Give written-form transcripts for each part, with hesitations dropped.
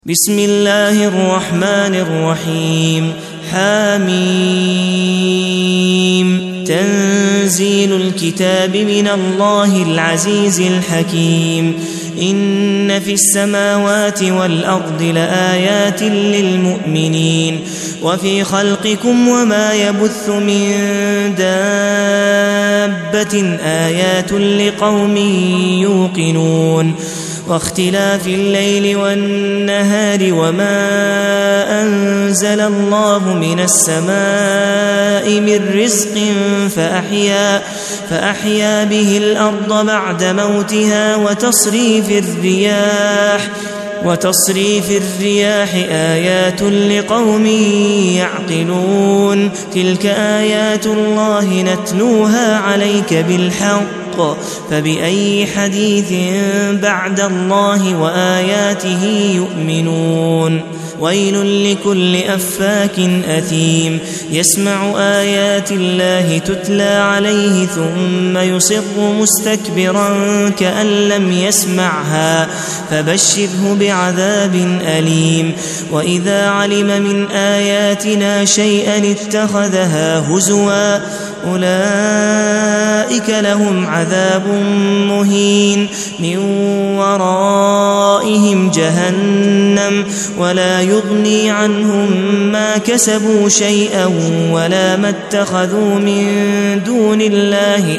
بسم الله الرحمن الرحيم حميم تنزيل الكتاب من الله العزيز الحكيم إن في السماوات والأرض لآيات للمؤمنين وفي خلقكم وما يبث من دابة آيات لقوم يوقنون واختلاف الليل والنهار وما أنزل الله من السماء من رزق فأحيا به الأرض بعد موتها وتصريف الرياح آيات لقوم يعقلون تلك آيات الله نتلوها عليك بالحق فبأي حديث بعد الله وآياته يؤمنون ويل لكل أفاك أثيم يسمع آيات الله تتلى عليه ثم يصر مستكبرا كأن لم يسمعها فبشره بعذاب أليم وإذا علم من آياتنا شيئا اتخذها هزوا أولئك لهم عذاب مهين من ورائهم جهنم ولا يغني عنهم ما كسبوا شيئا ولا ما اتخذوا من دون الله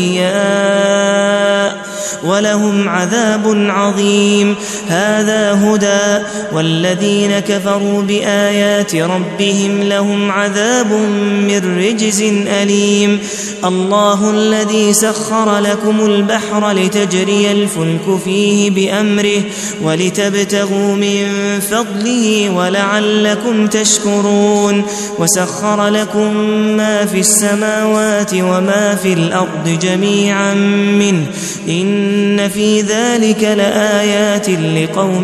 أولياء ولهم عذاب عظيم هذا هدى والذين كفروا بآيات ربهم لهم عذاب من رجز أليم الله الذي سخر لكم البحر لتجري الفلك فيه بأمره ولتبتغوا من فضله ولعلكم تشكرون وسخر لكم ما في السماوات وما في الأرض جميعا منه إن في ذلك لآيات لقوم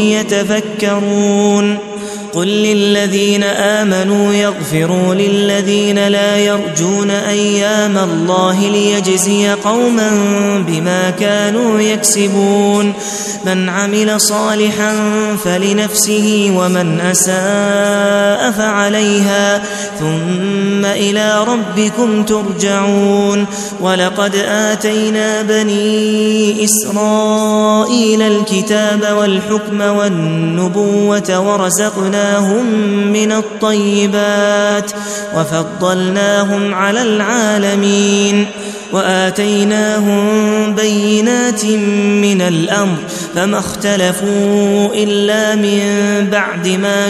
يتفكرون قل للذين آمنوا يغفروا للذين لا يرجون أيام الله ليجزي قوما بما كانوا يكسبون من عمل صالحا فلنفسه ومن أساء فعليها ثم إلى ربكم ترجعون ولقد آتينا بني إسرائيل الكتاب والحكم والنبوة ورزقناهم من الطيبات وفضلناهم على العالمين وآتيناهم بينات من الأمر فما اختلفوا إلا من بعد ما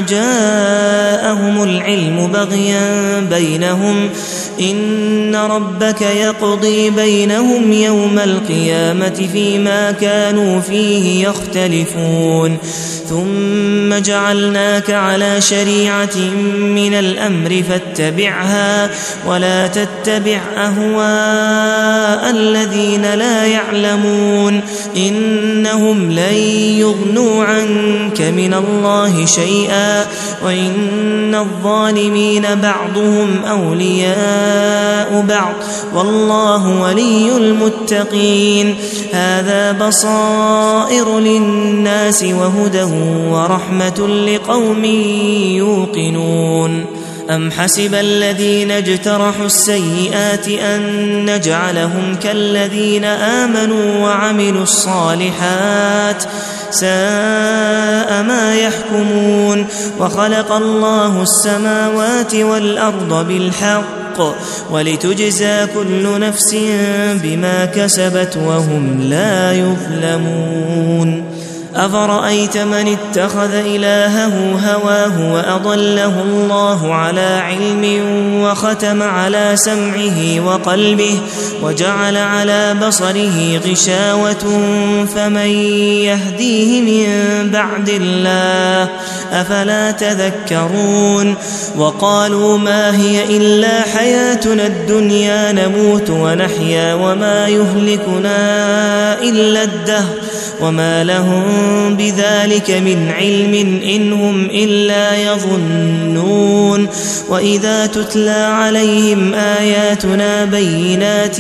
جاءهم العلم بغيا بينهم إن ربك يقضي بينهم يوم القيامة فيما كانوا فيه يختلفون ثم جعلناك على شريعة من الأمر فاتبعها ولا تتبع أهواء الذين لا يعلمون إنهم لن يغنوا عنك من الله شيئا وإن الظالمين بعضهم أولياء بعض والله ولي المتقين هذا بصائر للناس وهدى ورحمة لقوم يوقنون أم حسب الذين اجترحوا السيئات أن نجعلهم كالذين آمنوا وعملوا الصالحات ساء ما يحكمون وخلق الله السماوات والأرض بالحق ولتجزى كل نفس بما كسبت وهم لا يظلمون أفرأيت من اتخذ إلهه هواه وأضله الله على علم وختم على سمعه وقلبه وجعل على بصره غشاوة فمن يهديه من بعد الله أفلا تذكرون وقالوا ما هي إلا حياتنا الدنيا نموت ونحيا وما يهلكنا إلا الدهر وما لهم بذلك من علم إن هم إلا يظنون وإذا تتلى عليهم آياتنا بينات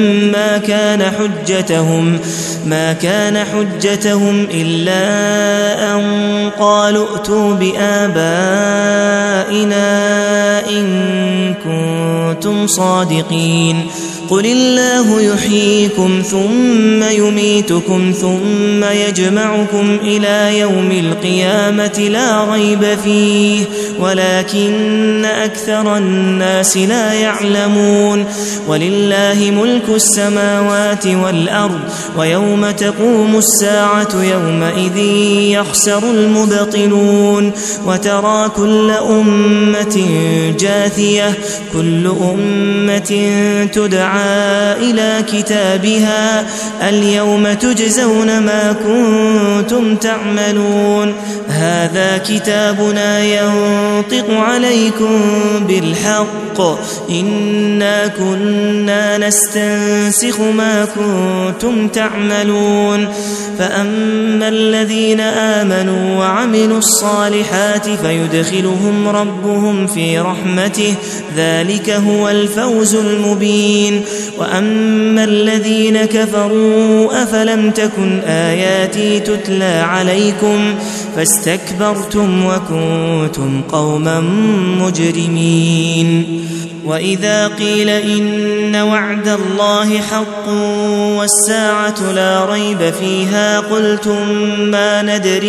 ما كان حجتهم إلا أن قالوا ائتوا بآبائنا إن كنتم صادقين قل الله يحييكم ثم يميتكم ثم يجمعكم إلى يوم القيامة لا ريب فيه ولكن أكثر الناس لا يعلمون ولله ملك السماوات والأرض ويوم تقوم الساعة يومئذ يخسر المبطلون وترى كل أمة جاثية كل أمة تدعى إلى كتابها اليوم تجزون ما كنتم تعملون هذا كتابنا ينطق عليكم بالحق إنا كنا نستنسخ ما كنتم تعملون فأما الذين آمنوا وعملوا الصالحات فيدخلهم ربهم في رحمته ذلك هو الفوز المبين وأما الذين كفروا أفلم تكن آياتي تتلى عليكم فاستكبرتم وكنتم قوما مجرمين وإذا قيل إن وعد الله حق والساعة لا ريب فيها قلتم ما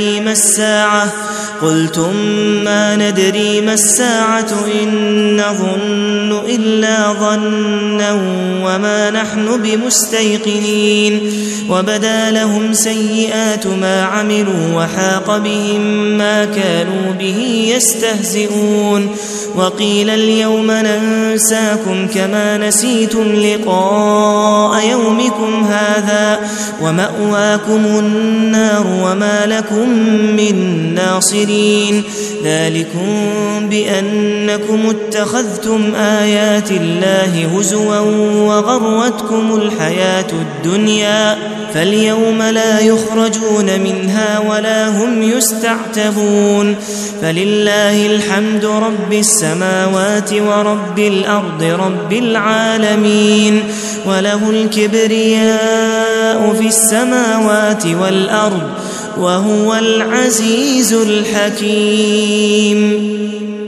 ندري ما الساعة إن نظن إلا ظنا وما نحن بمستيقنين وبدا لهم سيئات ما عملوا وحاق بهم ما كانوا به يستهزئون وقيل اليوم ننساكم كما نسيتم لقاء يومكم هذا ومأواكم النار وما لكم من ناصرين ذلكم بأنكم اتخذتم آيات الله هزوا وغرتكم الحياة الدنيا فاليوم لا يخرجون منها ولا هم يستعتبون فلله الحمد رب السماوات ورب الأرض رب العالمين وله الكبرياء في السماوات والأرض وهو العزيز الحكيم